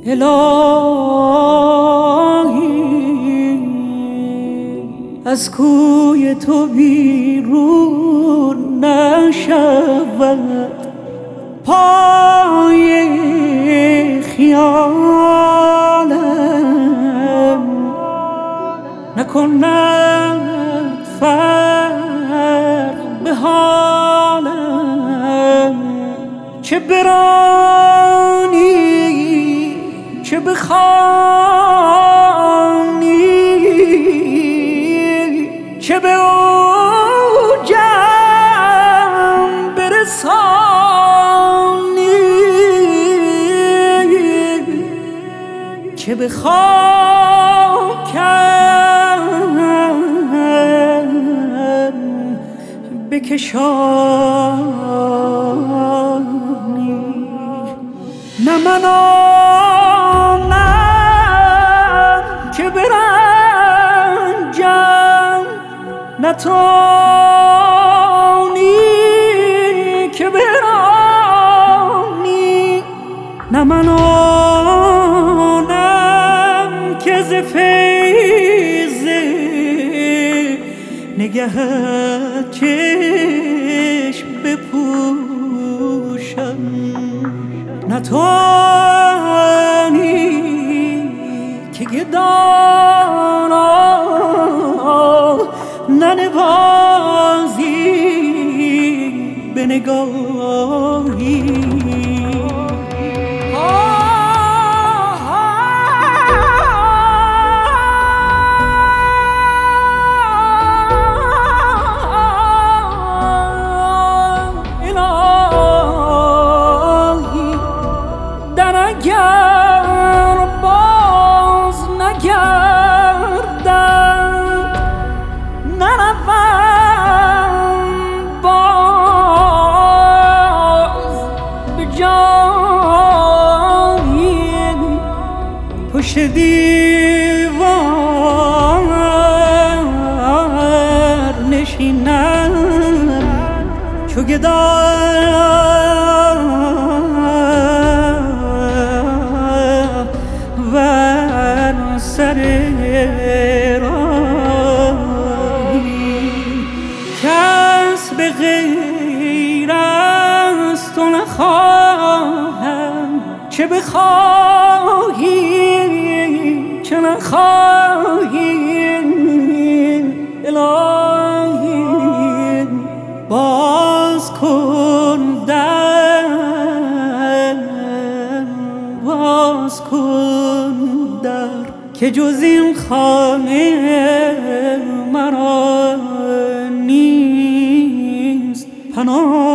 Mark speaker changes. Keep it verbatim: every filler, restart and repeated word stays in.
Speaker 1: الهی از کوی تو بیرون نشود پای خیالم نکند فرق به حالم چه برانی چه بخوانی چه به اوجم برسانی چه به خاکم بکشانی نه من آنم که برنجم نه تو آنی که برانی نه من آنم که ز فیض نگهت چشم بپوشم نه تو آنی که گدانا ننوازی به نگاهی اگر باز نگردم نروم باز به جایی پشت دیوار نشینم چو گدا سر راهی کس به غیر از تو نخواهم چه بخواهی چه نخواهی الهی باز کن در باز کن در که جز این خانه مرا نیست پناه